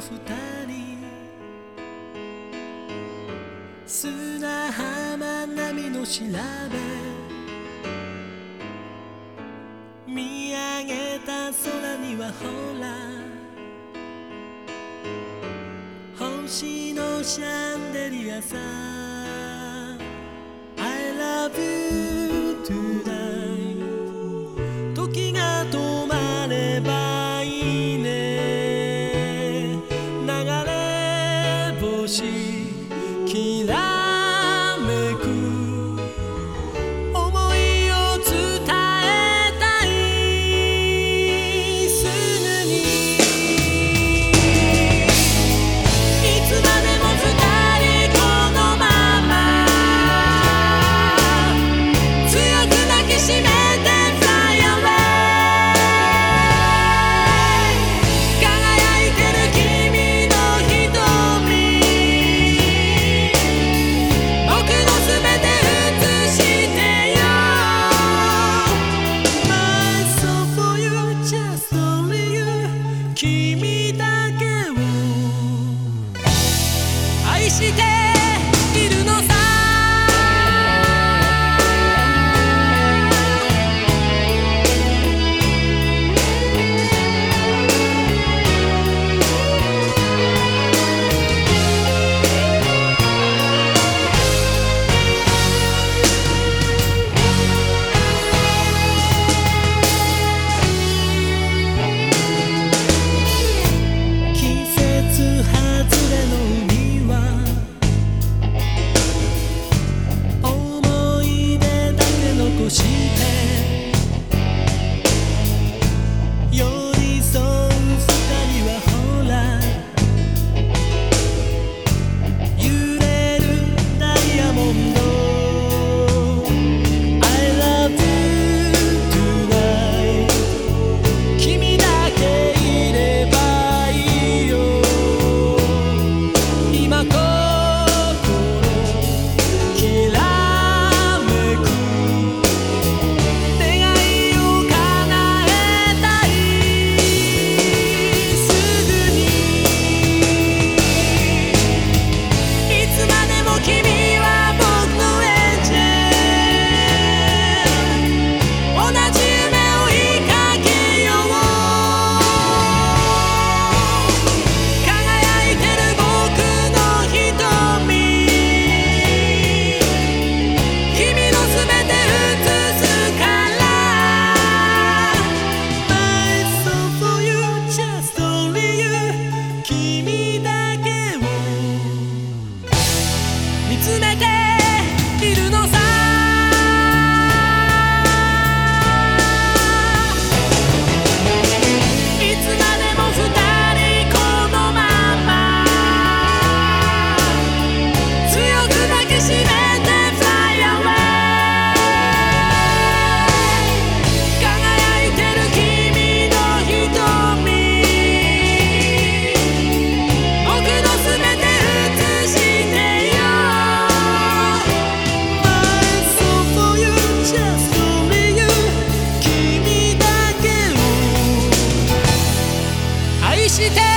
人砂浜波の調べ見上げた空にはほら星のシャンデリアさ I love you tonight 時が止まればいいね流れ星きらめく思いを伝えたいすぐにいつまでも二人このまま強く抱きしめて Fly away 輝いてる君の瞳君だけを愛しているのさ見つめているのさいつまでも二人このまま強く抱きしめて Fly away 輝いてる君の瞳僕のすべて映してして